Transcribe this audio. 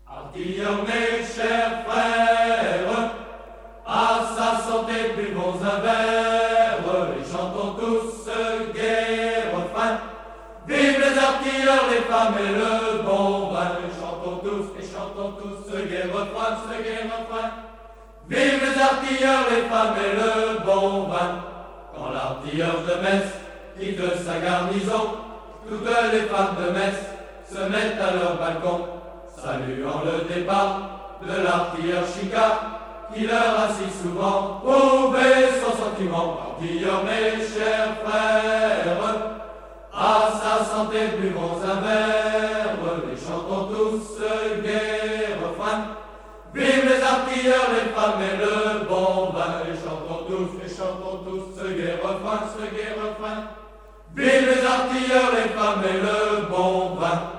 Artilleurs, mes chers frères, à sa santé buvons un verre et chantons tous ce gai refrain. Vive les artilleurs, les femmes et le bon vin. Et chantons tous ce gai refrain, ce gai refrain. Vive les artilleurs, les femmes et le bon vin. Quand l'artilleur de Metz quitte sa garnison, toutes les femmes de Metz se mettent à leur balcon, saluant le départ de l'artilleur Chicard, qui leur a si souvent prouvé son sentiment. Artilleurs, mes chers frères, à sa santé buvons un verre, et chantons tous ce gai refrain. Vive les artilleurs, les femmes et le bon vin, et chantons tous ce gai refrain, ce gai refrain. Vive les artilleurs, les femmes et le bon vin.